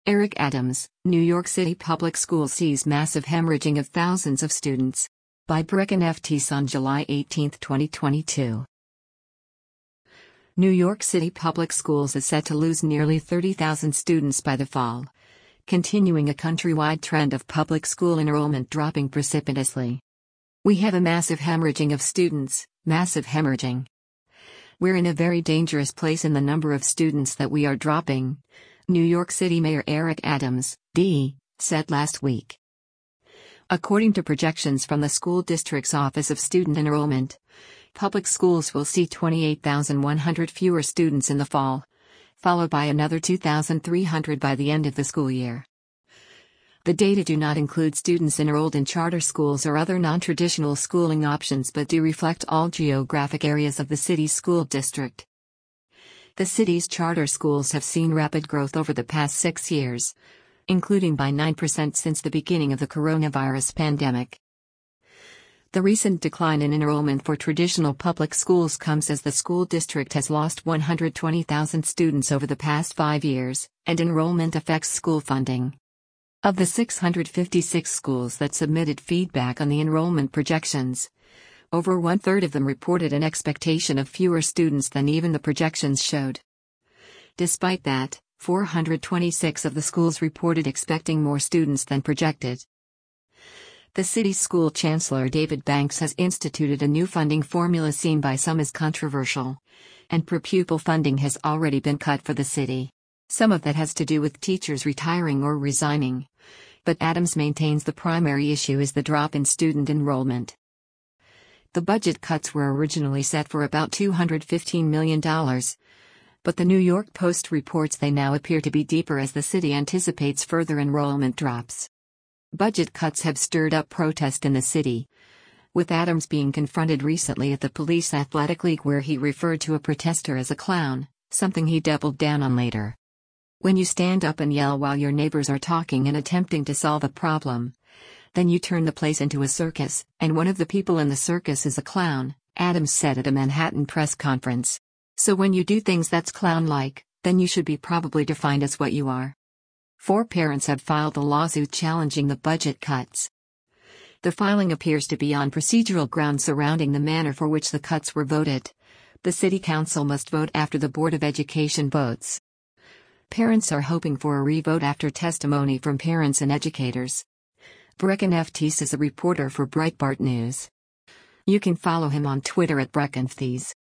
Eric Adams, New York City Public Schools sees massive hemorrhaging of thousands of students. By Brecken F. Teese on July 18, 2022. New York City Public Schools is set to lose nearly 30,000 students by the fall, continuing a countrywide trend of public school enrollment dropping precipitously. We have a massive hemorrhaging of students, massive hemorrhaging. We're in a very dangerous place in the number of students that we are dropping, New York City Mayor Eric Adams, D., said last week. According to projections from the school district's Office of Student Enrollment, public schools will see 28,100 fewer students in the fall, followed by another 2,300 by the end of the school year. The data do not include students enrolled in charter schools or other non-traditional schooling options but do reflect all geographic areas of the city's school district. The city's charter schools have seen rapid growth over the past 6 years, including by 9% since the beginning of the coronavirus pandemic. The recent decline in enrollment for traditional public schools comes as the school district has lost 120,000 students over the past 5 years, and enrollment affects school funding. Of the 656 schools that submitted feedback on the enrollment projections, over one-third of them reported an expectation of fewer students than even the projections showed. Despite that, 426 of the schools reported expecting more students than projected. The city's school chancellor David Banks has instituted a new funding formula seen by some as controversial, and per-pupil funding has already been cut for the city. Some of that has to do with teachers retiring or resigning, but Adams maintains the primary issue is the drop in student enrollment. The budget cuts were originally set for about $215 million, but the New York Post reports they now appear to be deeper as the city anticipates further enrollment drops. Budget cuts have stirred up protest in the city, with Adams being confronted recently at the Police Athletic League where he referred to a protester as a clown, something he doubled down on later. When you stand up and yell while your neighbors are talking and attempting to solve a problem, then you turn the place into a circus, and one of the people in the circus is a clown, Adams said at a Manhattan press conference. So when you do things that's clown-like, then you should be probably defined as what you are. 4 parents have filed a lawsuit challenging the budget cuts. The filing appears to be on procedural grounds surrounding the manner for which the cuts were voted. The city council must vote after the Board of Education votes. Parents are hoping for a re-vote after testimony from parents and educators. Brecken F. Teese is a reporter for Breitbart News. You can follow him on Twitter at Brecken F. Teese.